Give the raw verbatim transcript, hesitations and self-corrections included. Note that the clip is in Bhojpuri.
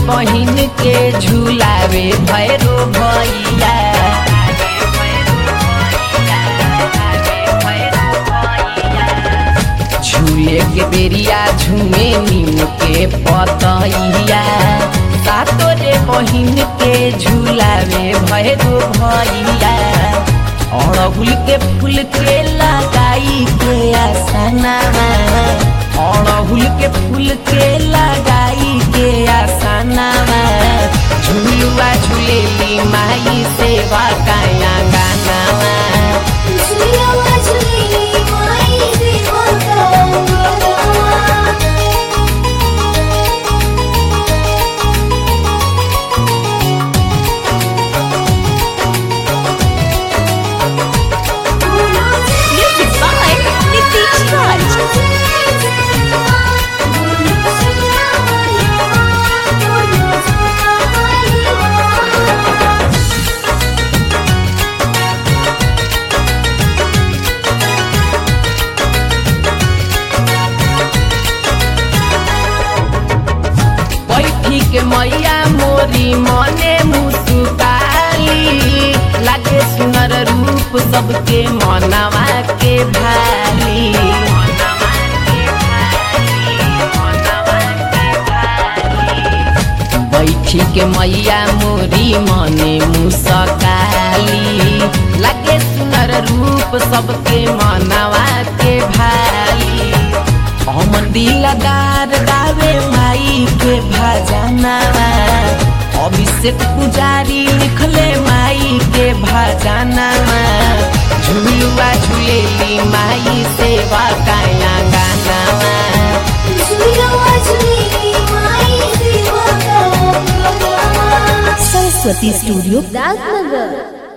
बहिन के झुलावे भैरो भैया। झूले के बेरिया झूमे नीम के पतैया। सातो रे बहिन के झुलावे भैरो भैया। अड़हुल के फूल के लगाई के आसनावा। अड़हुल के फूल के लगाई के आसनावा। झुलुआ झुलेली माई सेवा काया गानावा। झुलुआ झुलेली माई सेवा काया गानावा। के मैया मोरी मने मुस्काली। लागे सुनर रूप सबके मनवा के भाली। बैठी के मैया मोरी मने मुस्काली। लागे सुनर रूप सबके मनवा के भाली। हमन दिलदार गावे माई के भजनवा। अभिषेक पुजारी लिखले माई के भजनवा। झुलुआ झुलेली माई सेवा काया गानावा। झुलुआ झुलेली माई सेवा काया गानावा। सरस्वती स्टूडियो दादनगर।